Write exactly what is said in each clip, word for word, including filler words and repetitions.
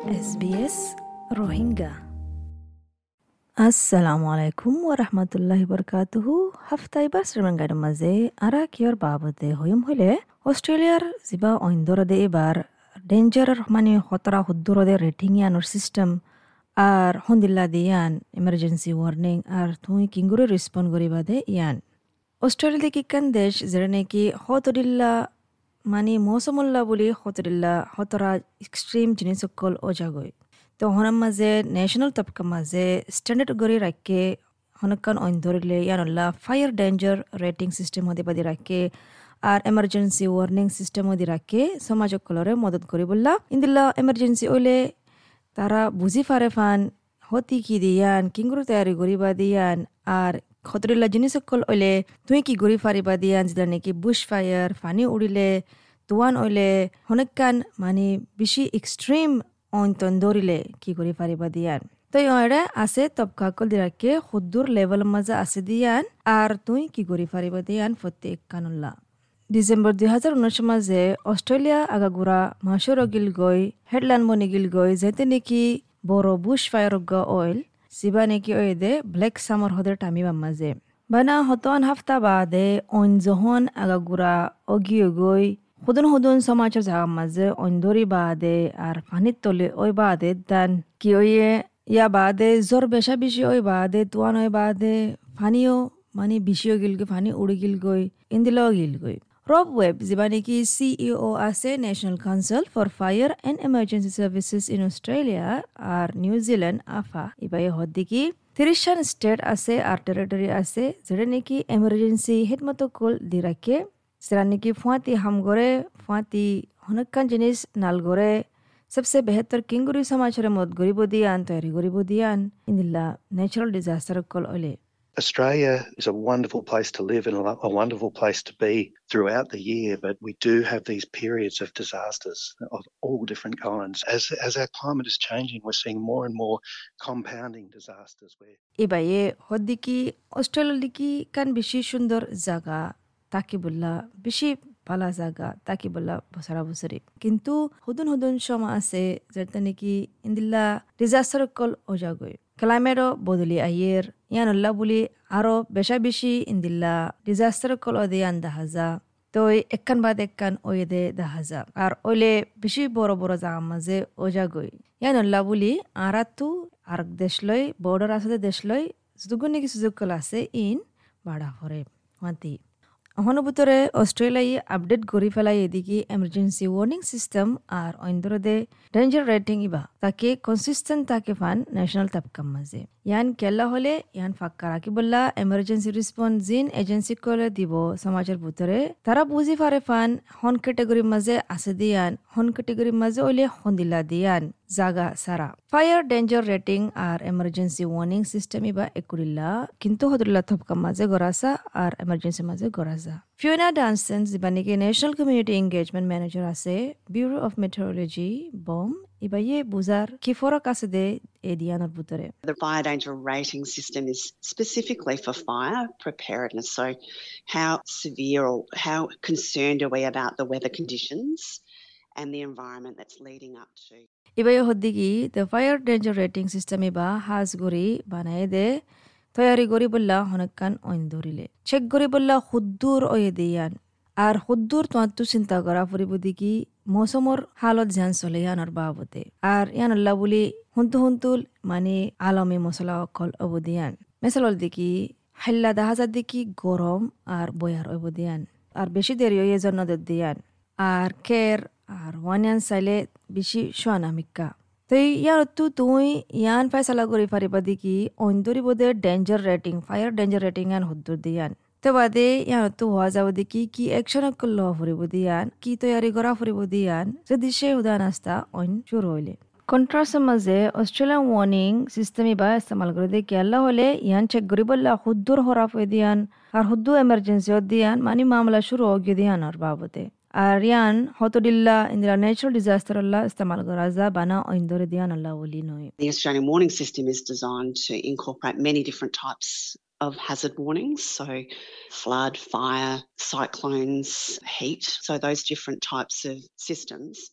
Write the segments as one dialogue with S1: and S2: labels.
S1: S B S Rohingya. আসসালামু আলাইকুম ওয়া রাহমাতুল্লাহি বারাকাতুহু। হাফতাই বার শ্রীলঙ্কার মাঝে আরা কিয়র বাবদে হইম হইলে অস্ট্রেলিয়ার যিবা অইন্দরদে এবার ডেঞ্জার মানে খতরা হুদ্দুরদে রেটিং ইয়ানোর সিস্টেম আর হন্দিল্লা দিয়ান এমার্জেন্সি ওয়ার্নিং আর তুই কিঙ্গুরে রেসপন্ড করিবা দে ইয়ান অস্ট্রেলিয়া কিকান দেশ যেটা নাকি হতদিল্লা মানে মৌসুমুল্লা বুলি হতদিল্লা হতরা এক্সট্রিম জিনিস সকল অজাগৈ তো হনার মাঝে ন্যাশনাল তবকা মাঝে স্ট্যান্ডার্ড গড়ি রাখে হনকান অইন ধরিলে ইয়ানল্লা ফায়ার ডেঞ্জার রেটিং সিস্টেম হতে পাদি রাখে আর এমার্জেন্সি ওয়ার্নিং সিস্টেম হতে রাখে সমাজ সকলরে মদত করি বললা ইন্দিল্লা এমার্জেন্সি হইলে তারা বুঝি ফারে ফান হতি কি দিয়ান কিংগুরু তৈয়ারি করিবা দিয়ান আর খতরিল্লা জিনিস সকল হইলে তুই কি গড়ি ফারিবা দিয়ান যেটা নাকি বুশ ফায়ার ফানি উড়িলে তুয়ান হইলে হনেকান মানে বেশি এক্সট্রিম অন্তন দৌড়িলে কি করে পারিবা দিয়ান তো এরা আছে তবকাকল দিরাকে খুদ্দুর লেভেল মাঝে আছে দিয়ান আর তুই কি করে পারিবা দিয়ান প্রত্যেক কানুল্লা ডিসেম্বর দুই হাজার উনিশ মাঝে অস্ট্রেলিয়া আগাগুড়া মাসর গিল গই হেডল্যান্ড বনি গিল গই যেতে নাকি বড় বুশ ফায়ার অয়েল সিবা নাকি ওই দে ব্ল্যাক সামার হদের টামিবা মাঝে বানা হতন হাফতা বাদে অন যখন আগাগুড়া অগিয়ে গই হুদুন হুদুন সমাজের জাগা মাঝে অন্ধরি বাদে আর পানির তলে ওই বাদে দান কি ওয়ে ইয়া বাদে জ্বর বেশা বেশি ওই বাদে তুয়ান ওই বাদে পানিও মানে বেশিও গিল গই পানি উড়ি গিল গই ইন্দিলাও গিল গই রব ওয়েব যিবা নাকি সিইও আছে national council for fire and emergency services in Australia আর নিউজিল্যান্ড আফা ইবাই হদ্দিকি তিরিশান স্টেট আছে আর টেরিটরি আছে যেটা নাকি এমার্জেন্সি হিদমতো কল দি রাখে সেরা নাকি ফুয়াতি হাম গড়ে ফুয়াতি হনকান জিনিস নাল গড়ে সবসে বেহতর কিংগুরি সমাজরে মদ গরিব দিয়ান তৈরি গরিব দিয়ান ইন্দিল্লা ন্যাচারাল ডিজাস্টার কল ওলে
S2: Australia is a wonderful place to live and a wonderful place to be throughout the year, but we do have these periods of disasters of all different kinds. As as our climate is changing, we're seeing more and more compounding disasters. Where
S1: ইবাইয়ে হদ্দিকি Australia কান বেশি সুন্দর জায়গা তাকি বললা বেশি ভালো জায়গা তাকি বললা বছরা বছরে কিন্তু হুদুন হুদুন সময় আছে যেটা নাকি ইন্দিল্লা ডিজাস্টার কল ওজাগৈ ক্লাইমেটও বদলি আইয়ের ইয়ানল্লা বলি আরো বেশা বেশি ইন্দিল্লা ডিজাস্টার কল ওদে আন দাহাজা তো একখান বাদ একখান ওয়ে দে দাহাজা আর ওইলে বেশি বড় বড় জায়গা মাঝে ওজাগৈ ইয়ানল্লা বলি আরাতু আর দেশ লই বর্ডার আছে দেশ লই যুগ নাকি সুযোগ কল আছে ইন বাড়া ফরে মাতি অহনুভূতরে অস্ট্রেলিয়ায় আপডেট করি ফেলাই এদিকে এমার্জেন্সি ওয়ার্নিং সিস্টেম আর অন্দরদে ডেঞ্জার রেটিং ইবা তাকে কনসিস্টেন্ট তাকে ফান ন্যাশনাল তাপকাম মাঝে ইয়ান কেলা হলে ইয়ান ফাক্কা রাখি বললা এমার্জেন্সি রেসপন্স জিন এজেন্সি কলে দিব সমাজের ভিতরে তারা বুঝি পারে ফান হন ক্যাটেগরির মাঝে আছে দিয়ান হন ক্যাটেগরির মাঝে ওইলে হন্দিলা দিয়ান জাগা সারা ফায়ার ডেঞ্জার রেটিং আর এমার্জেন্সি ওয়ার্নিং সিস্টেম ইবা একুরিল্লা কিন্তু হদুল্লা থপকা মাঝে গড়াসা আর এমার্জেন্সি মাঝে গড়াসা ফিওনা ডানসন যিবা নাকি ন্যাশনাল কমিউনিটি এঙ্গেজমেন্ট ম্যানেজার আছে ব্যুরো অফ মেট্রোলজি বম ইবা ইয়ে বুজার কি ফরক আছে দে এ দিয়ানোর ভিতরে
S3: The fire danger rating system is specifically for fire preparedness. So how severe or how concerned are we about the weather conditions and the environment that's leading up to.
S1: ইবাই হদ্দিকি the fire danger rating system ইবা হাজ গড়ি বানাই দে তৈয়ারি গড়ি বললা হনকান অইন ধরিলে check গড়ি বললা হুদ্দুর ওয়ে দিয়ান আর হুদ্দুর তোমার চিন্তা করা ফুরিব দিকি মৌসুমর হালত ঝান চলে ইয়ানোর বাবতে আর ইয়ানল্লা বলি হুন্তু হুন্তুল মানে আলমী মশলা অকল অবদিয়ান মেসালল দিকি হাল্লা দাহাজার দিকি গরম আর বয়ার অবদিয়ান আর বেশি দেরি হয়ে জন্য দিয়ান আর কের আর ওয়ানিয়ান চাইলে বেশি সোয়ানামিকা তো ইয়ার তো তুই ইয়ান ফেসলা করে পারিবা দিকি অন্দরি বোধে danger rating fire danger rating আন হুদ্দুর দিয়ান তো বাদে ইয়ান তো হওয়া যাব দেখি কি একশন করল ফুরিব দিয়ান কি তৈয়ারি করা ফুরিব দিয়ান যদি সে উদান আস্তা অইন শুরু হইলে কন্ট্রাস্টের মাঝে অস্ট্রেলিয়ান ওয়ার্নিং সিস্টেম ইবা ইস্তেমাল করে দিয়ে কেলা হলে ইয়ান চেক করি বললা হুদ্দুর হরাফ হয়ে দিয়ান আর হুদ্দু এমার্জেন্সি দিয়ান মানে মামলা শুরু হয়ে দিয়ান আর বাবতে আর ইয়ান হতদিল্লা ইন্দিরা ন্যাচারাল ডিজাস্টার আল্লাহ ইস্তেমাল করা যা বানা অইন্দরে দিয়ান আল্লাহ বলি নয়
S3: The Australian warning system is designed to incorporate many different types of hazard warnings, so flood, fire, cyclones, heat, so those different types of systems.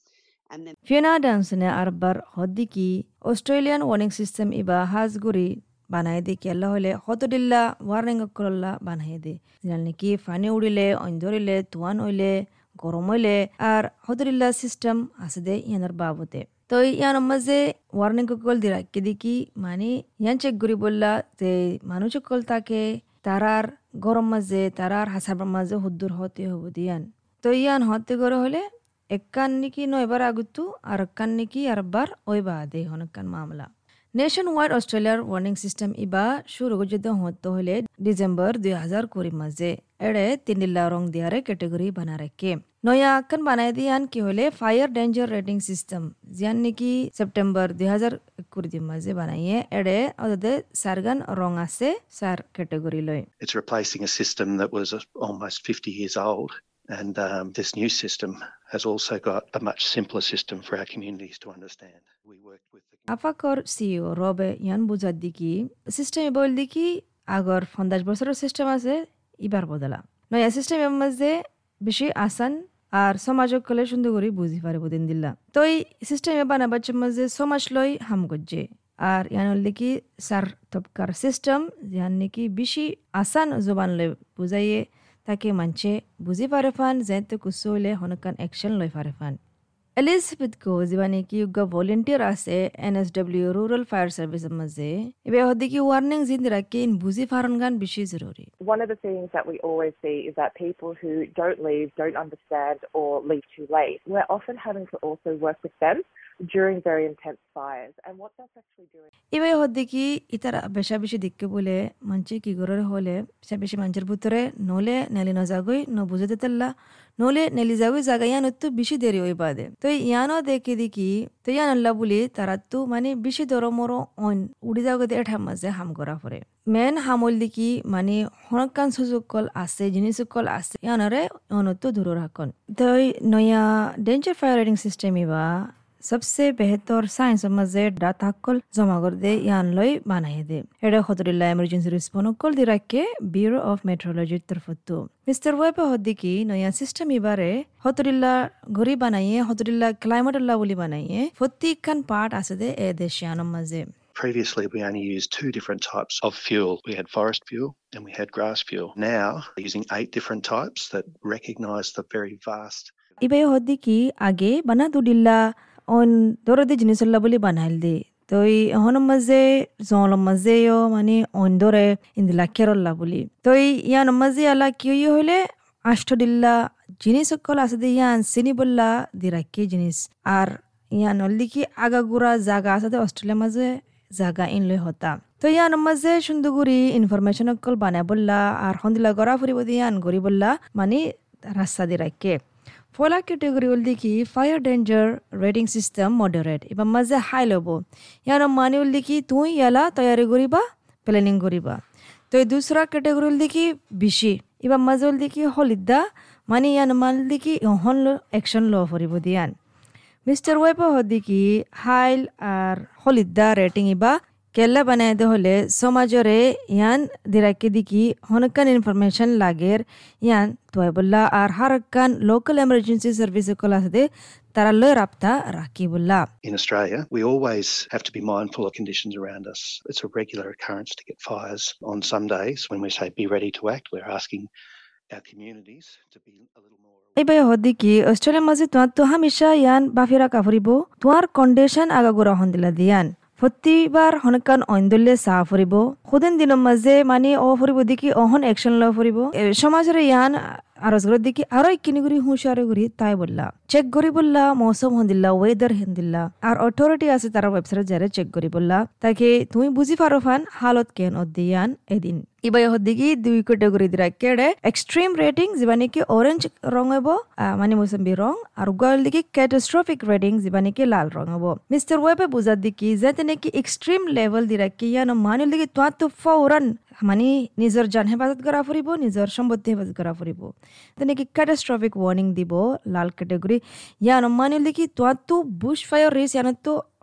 S3: And then
S1: Fiona Dunsone arbar hodiki Australian warning system iba hasguri বানাই দি কেলা হলে হতদিল্লা warning করলা বানাই দি যেন নাকি funny উড়িলে অন্ধরিলে তুয়ান হইলে গরম হইলে আর হতদিল্লা সিস্টেম আছে দে ইয়ানোর বাবতে তো ইয়ান মাঝে ওয়ার্নিং কল দি রাখি দেখি মানে ইয়ান চেক করি বললা যে মানুষ কল তাকে তারার গরম মাঝে তারার হাসার মাঝে হুদ্দুর হতে হব দিয়ান তো ইয়ান হতে করে হলে এককান নাকি নয়বার আগুতু আর এককান নাকি আরবার ওইবা দে হনকান মামলা নেশন ওয়াইড অস্ট্রেলিয়ার ওয়ার্নিং সিস্টেম ইবা শুরু যদি হতে হলে ডিসেম্বর দুই হাজার কুড়ি মাঝে এড়ে তিনিল্লা রং দিয়ারে ক্যাটেগরি বানা রাখে নয়া আকান বানাই দিয়ান কি হলে ফায়ার ডেঞ্জার রেটিং সিস্টেম জিয়ান নাকি সেপ্টেম্বর দুই হাজার কুড়ি মাঝে বানাইয়ে এড়ে ওদের সারগান রং আছে সার ক্যাটেগরি লয়
S2: It's replacing a system that was almost fifty years old. And um, this new system has also got a much simpler system for our communities to understand. We worked with the
S1: আফাকর CEO রবে ইয়ান বুঝার দিকি system বল দিকি আগর পঞ্চাশ বছরের system আছে ইবার বদলা নয়া সিস্টেমের মাঝে বেশি আসান আর সমাজক কলে সুন্দর করে বুঝি পারে বুদিন দিল্লা তো এই সিস্টেমে বানাবার মাঝে সমাজ লই হাম গজ্জে আর ইয়ান দিকি সার তবকার সিস্টেম ইয়ান নাকি বেশি আসান জবান লই বুঝাইয়ে তাকে মানছে বুঝি পারে ফান যেতে কুসলে হনকান অ্যাকশন লই পারে ফান এলিজাবেথ কো জীবানি কি উগা ভলান্টিয়ার আছে এনএসডব্লিউ রুরাল ফায়ার সার্ভিস মাঝে এবে হদি কি ওয়ার্নিং জিন রাখে ইন বুঝি পারন গান বেশি জরুরি
S4: One of the things that we always see is that people who don't leave, don't understand or leave too late, we're often having to also work with them during very intense fires. And what that's actually doing
S1: এবে হদি কি ইতার বেশা বেশি দিকে বলে মানছে কি গররে হলে বেশা বেশি মানুষের ভিতরে নলে নেলি না যাগই ন বুঝতে তেল্লা নলে নেলি যাগই জায়গা ইয়ান তো বেশি দেরি হই বাদে তো ইয়ানো দেখে দেখি তো ইয়ান আল্লাহ বলি তারা তো মানে বেশি দরমর অন উড়ি যাগই দে ঠাম মাঝে হাম করা পরে মেন হামল দিকি মানে হনকান সুযোগ কল আছে জিনিস কল আছে ইয়ানরে অনত দূর রাখন তো নয়া ডেঞ্জার ফায়ার রেটিং সিস্টেম ইবা सबसे बेहतर साइंस मजे डाटा कल जमा कर दे यान लई बनाए दे एडा खतरिल्ला इमरजेंसी रिस्पॉन्स कल दि रखे ब्यूरो ऑफ मेट्रोलॉजी तरफतो मिस्टर वेब हद्दी की नया सिस्टम इबारे खतरिल्ला घरी बनाइए खतरिल्ला क्लाइमेट अल्लाह बोली बनाइए फत्ती खान पार्ट आसे दे ए देशियान मजे
S2: Previously, we only used two different types of fuel. We had forest fuel and we had grass fuel. Now, we're using eight different types that recognise the very vast.
S1: इबे हद्दी की आगे बना दुडिल्ला on dorode jinisalla boli banail de toi honam maze zonlam maze yo mani on dore indila kerolla boli toi yan maze ala kiyo hole ashtodilla jinis kol asde yan sinibolla dirake jinis ar yan olliki agagura jaga asade australia maze jaga in loy hota তো ইয়ান মাঝে সুন্দরগুড়ি information call বানায় বললা আর হন্দিলা গড়া ফুরিব দিয়ান গড়ি বললা মানে রাস্তা দি রাখে ফলা ক্যাটেগরি হল দেখি fire danger rating system moderate এবার মাঝে হাই লব ইয়ার মানে হল দেখি তুই ইয়ালা তৈয়ারি করিবা প্ল্যানিং করিবা তো এই দুসরা ক্যাটেগরি হল দেখি বেশি এবার মাঝে হল দেখি হলিদা মানে ইয়ান মান দেখি হন অ্যাকশন ল ফুরিব দিয়ান মিস্টার ওয়েব হল দেখি হাইল আর হলিদা রেটিং ইবা কেলা বানাই দে হলে সমাজরে ইয়ান দিরাকে দিকি হনকান ইনফরমেশন লাগের ইয়ান তোয়বুল্লাহ আর হারকান লোকাল এমার্জেন্সি সার্ভিস কল আছে তারা লয় রাবতা Rakibullah
S2: In Australia, we always have to be mindful of conditions around us. It's a regular occurrence to get fires. On some days, when we say be ready to act, we're asking our communities to be a little more.
S1: এবাই হদি কি Australia মাঝে তোমার তো হামেশা ইয়ান বাফিরা কাফরিব তোমার condition আগাগোরা হন্দিলা দিয়ান প্রতিবার হনকান অন্দলে চা ফুরিব খুদিন দিনৰ মাঝে মানে অ ফুরিব দেখি অহন একশন ল ফুরিব সমাজের ইয়ান আরজগর দেখি আরো কিনি গুরি হুঁশিয়ারি গুরি তাই বললা চেক করি বললা মৌসুম হন্দিল্লা ওয়েদার হিন্দিল্লা আর অথরিটি আছে তারা ওয়েবসাইট যারে চেক করি বললা তাকে তুমি বুঝি পারো ফান হালত কেন অদিয়ান এদিন ইবাই হদিকি দুই ক্যাটেগরি দিরা কেডে এক্সট্রিম রেটিং জিবানি কি অরেঞ্জ রং হব মানে মৌসুমি রং আর গল দিকি ক্যাটাস্ট্রফিক রেটিং জিবানি কি লাল রং হব মিস্টার ওয়েবে বুঝা দিকি যাতে নাকি এক্সট্রিম লেভেল দিরা কি ইয়ানো মানে দিকি তো তো ফৌরান মানে নিজৰ জান হেফাজত করা ফুরিব নিজৰ সম্পত্তি হেফাজত করা ফুরিব তেনেকি ক্যাটাস্ট্রফিক ওয়ার্নিং দিব লাল ক্যাটেগরি ইয়ানো মানে দিকি তো তো বুশ ফায়ার রিস্ক ইয়ানো তো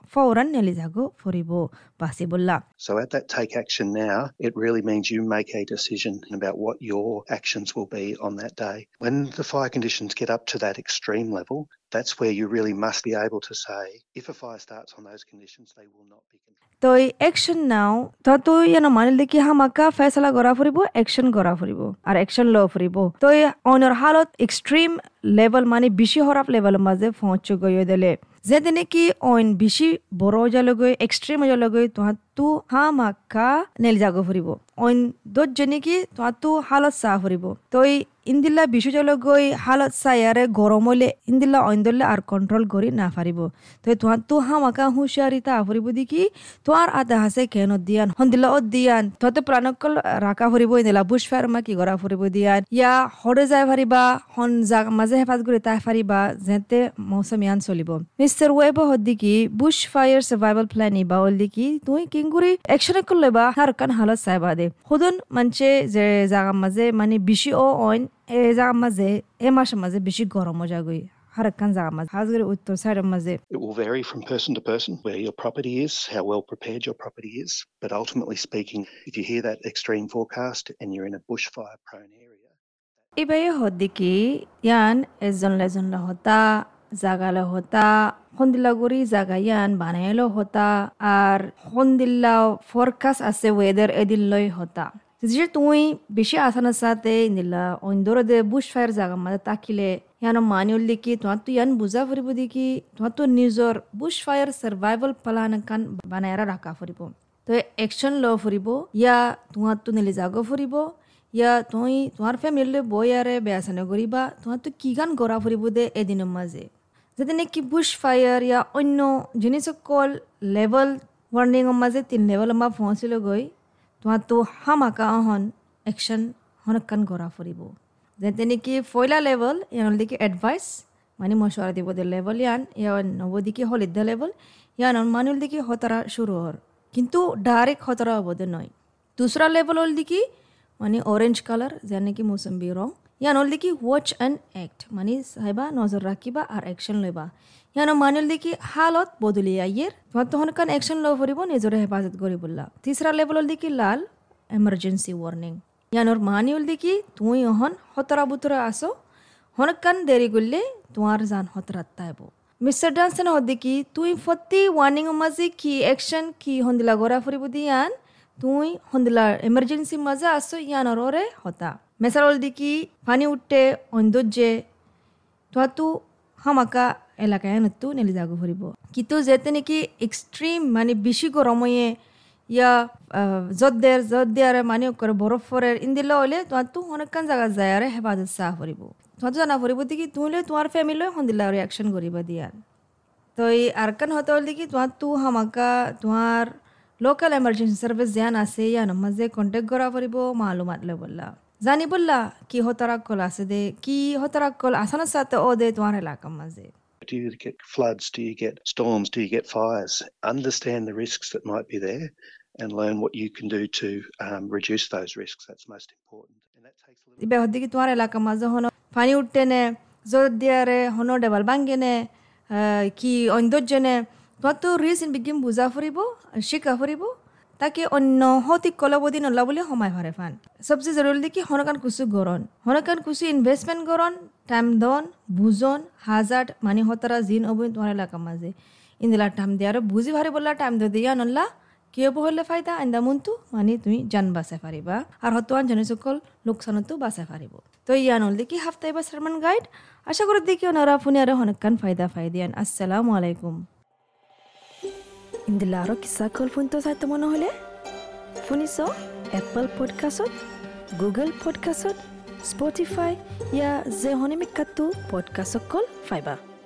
S1: ফৌরান নেলি যাগো ফুরিব বাসি বললা
S2: So at that take action now, it really means you make a decision about what your actions will be on that day. When the fire conditions get up to that extreme level, that's where you really must be able to say, if a fire starts on those conditions, they will not be controlled.
S1: তো এই action নাও তো তুই যেন মানিল দেখি হামাকা ফেসলা করা ফুরিব action করা ফুরিব আর action ল ফুরিব তো এই অনর হালত এক্সট্রিম লেভেল মানে বেশি হরাপ লেভেল মাঝে পৌঁছ গই দিলে যেতে নাকি অইন বেশি বড় জালগৈ এক্সট্রিম জালগৈ তো হামাকা নেল জাগো ফুরিব অইন দত জেনেকি তো হালত চা ফুরিব তো ইন্দিল্লা বিশু জালগৈ হালত চায়ারে গরম হলে ইন্দিল্লা অইন্দলে আর কন্ট্রোল করি না পারিব তো তোমার তো হামাকা হুঁশিয়ারিতা ফুরিব দেখি তোমার আদা হাসে কেন দিয়ান হন্দিল্লা ও দিয়ান ততে প্রাণকল রাখা ফুরিব ইন্দিল্লা বুশ ফায়ার মা কি করা ফুরিব দিয়ান ইয়া হরে যায় ফারিবা হন জাগ মাঝে হেফাজ করে তাই ফারিবা যেতে মৌসুম ইয়ান চলিব মিস্টার ওয়েব হদ্দিকি বুশ ফায়ার সার্ভাইভাল প্ল্যান ইবা হলদিকি তুই কিংগুরি একশনে করলে বা হার কান হালত চাইবা দে খুদন মানছে যে জাগা মাঝে মানে বেশি ও অইন এ জাগা মাঝে এ মাসের মাঝে বেশি গরম যাগই হার কান জাগা মাঝে হাজগরে উত্তর সাইডের মাঝে
S2: It will vary from person to person where your property is, how well prepared your property is, but ultimately speaking, if you hear that extreme forecast and you're in a bushfire prone area.
S1: ইবাই হদ্দিকি ইয়ান এজন লেজন হতা জাগালে হতা হন্দিল্লা গুড়ি জাগা ইয়ান বানাইলো হতা আর হন্দিল্লা forecast আছে weather এদিল্লই হতা যে তুই বেশি আসানোর সাথে নিলা অন্দর দে বুশ ফায়ার জাগা মাঝে তাকিলে ইয়ানো মানিউল দেখি তোমার তো ইয়ান বুঝা ফুরিব দেখি তোমার তো নিজর বুশ ফায়ার সার্ভাইভাল প্ল্যান কান বানাইরা রাখা ফুরিব তো একশন ল ফুরিব ইয়া তোমার তো নিলে জাগো ফুরিব ইয়া তুই তোমার ফ্যামিলি বই আরে বেয়াসানো করিবা তোমার তো কি গান গড়া ফুরিব দে এদিনের মাঝে যাতে নাকি বুশ ফায়ার ইয়া অন্য জিনিস কল লেভেল ওয়ার্নিং মাঝে তিন লেভেল মা পৌঁছিল গই তোমার তো হামাকা অহন অ্যাকশন হনকান গড়া ফুরিব যাতে নাকি ফয়লা লেভেল ইয়ান দেখি অ্যাডভাইস মানে মশওয়ারা দিব দে লেভেল ইয়ান ইয়ান নবদিকে হলিদ্দা লেভেল ইয়ান মানুষ দেখি হতারা শুরু হর কিন্তু ডাইরেক্ট হতারা হবদে নয় দুসরা লেভেল হল দেখি মানে অরেঞ্জ কালার যার নাকি মৌসুম্বি রং ইয়ান হল দেখি ওয়াচ অ্যান্ড অ্যাক্ট মানে সাইবা নজর রাখিবা আর অ্যাকশন লইবা ইয়ান মানুষ দেখি হালত বদলি আইয়ের তোমার তখন কান অ্যাকশন লব ফুরিব নিজরে হেফাজত করি বললা তিসরা লেভেল হল দেখি লাল এমার্জেন্সি ওয়ার্নিং ইয়ানোর মানি হল দেখি তুই অহন হতরা বুতরা আসো হনকান দেরি করলে তোমার জান হতরাত তাইব মিস্টার ডানসন হল দেখি তুই ফতি ওয়ার্নিং মাঝে কি অ্যাকশন কি হন্দিলা গড়া ফুরিব দিয়ান তুই হন্দিলা এমার্জেন্সি মাঝে আসো ইয়ানোর ওরে হতা মেসার হল দেখি পানি উঠতে অন্দর্যে তোমার তো হামাকা এলাকায় নতু নেলি জাগো ফুরিব কিন্তু যেতে নাকি এক্সট্রিম মানে বেশি গরময়ে ইয়া যত দের যত দেয়ারে মানে করে বরফরের ইন্দিলা হলে তোমার তো অনেকক্ষণ জায়গা যায় আরে হেফাজত চাহ ফুরিব তোমার তো জানা ফুরিব দেখি তুইলে তোমার ফ্যামিলি হন্দিলা রিয়াকশন করিবা দিয়ার তো এই আর কান হতে হল দেখি তোমার তো হামাকা তোমার লোকাল এমার্জেন্সি সার্ভিস জ্ঞান আছে ইয়ান মাঝে কন্টেক্ট করা ফুরিব মালুমাত লে বললা জানি বললা কি হতারাক কল আছে দে কি হতারাক কল আসানোর সাথে ও দে তোমার এলাকার মাঝে
S2: Do you get floods? Do you get storms? Do you get fires? Understand the risks that might be there and learn what you can do to um, reduce those risks. That's most important. And that takes a little
S1: ইবে হদ্দি কি তোমার এলাকা মাঝে হনো পানি উঠতে নে জোর দিয়ারে হনো ডেবাল ভাঙ্গে নে কি অন্দর্জনে তোমার তো রিস্ক বিগিম বুঝা ফুরিব শিকা ফুরিব তাকে অন্য হতি কলবদি নলা বলে সময় ভরে ফান সবচেয়ে জরুরি দেখি হনকান কুসু গরণ হনকান কুসু ইনভেস্টমেন্ট গরণ টাইম দন বুজন হাজার মানে হতারা জিন অবৈ তোমার এলাকা মাঝে ইন্দিলা টাইম দিয়ে আর বুঝি ভারি বললা টাইম দিয়া নল্লা কি হব হলে ফায়দা আন্দা মনটো মানে তুমি জান বাঁচাই পারিবা আর হতোয়ান জানি সকল লোকসানতো বাঁচাই পারিব তো ইয়ান হল দেখি হাফতাই বা সারমান গাইড আশা করি দেখি ওনারা ফোনে আর হনকান ফায়দা ফায়দিয়ান আসসালামু আলাইকুম ইন্দিলা আরো কিসা কল ফোন তো চাইতে মনে হলে শুনিছ এপল পডকাষ্টত গুগল পডকাষ্টত স্পটিফাই ইয়া যে হনিমিকাটো পডকাষ্ট কল ফাইবা